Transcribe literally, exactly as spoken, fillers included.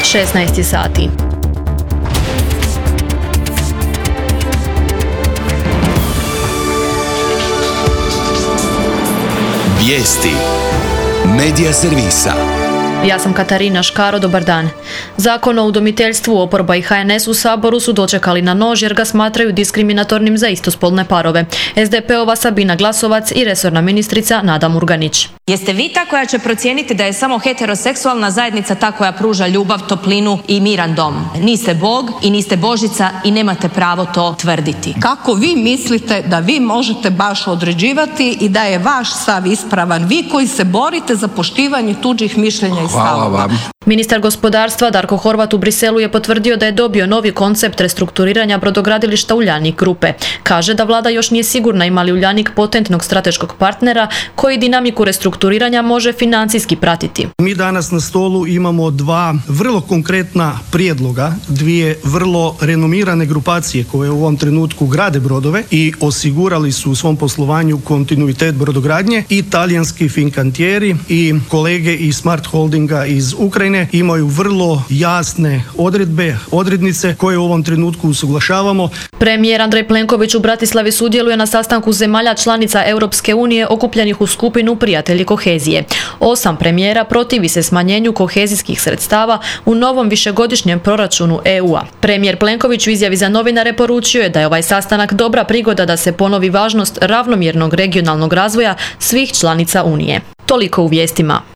šesnaest sati. Vijesti Medija servisa. Ja sam Katarina Škaro, dobar dan. Zakon o udomiteljstvu, oporba i H N S u Saboru su dočekali na nož jer ga smatraju diskriminatornim za istospolne parove. S D P-ova Sabina Glasovac i resorna ministrica Nada Murganić. Jeste vi ta koja će procijeniti da je samo heteroseksualna zajednica ta koja pruža ljubav, toplinu i miran dom? Niste Bog i niste Božica i nemate pravo to tvrditi. Kako vi mislite da vi možete baš određivati i da je vaš stav ispravan? Vi koji se borite za poštivanje tuđih mišljenja i stavova. Ministar gospodarstva Darko Horvat u Briselu je potvrdio da je dobio novi koncept restrukturiranja brodogradilišta Uljanik grupe. Kaže da vlada još nije sigurna ima li Uljanik potentnog strateškog partnera koji dinamiku restrukturiranja može financijski pratiti. Mi danas na stolu imamo dva vrlo konkretna prijedloga, dvije vrlo renomirane grupacije koje u ovom trenutku grade brodove i osigurali su u svom poslovanju kontinuitet brodogradnje. I talijanski Fincantieri i kolege iz Smart Holdinga iz Ukrajine imaju vrlo jasne odredbe, odrednice koje u ovom trenutku usuglašavamo. Premijer Andrej Plenković u Bratislavi sudjeluje na sastanku zemalja članica Europske unije okupljenih u skupinu Prijatelji kohezije. Osam premijera protivi se smanjenju kohezijskih sredstava u novom višegodišnjem proračunu E U-a. Premijer Plenković u izjavi za novinare poručio je da je ovaj sastanak dobra prigoda da se ponovi važnost ravnomjernog regionalnog razvoja svih članica Unije. Toliko u vijestima.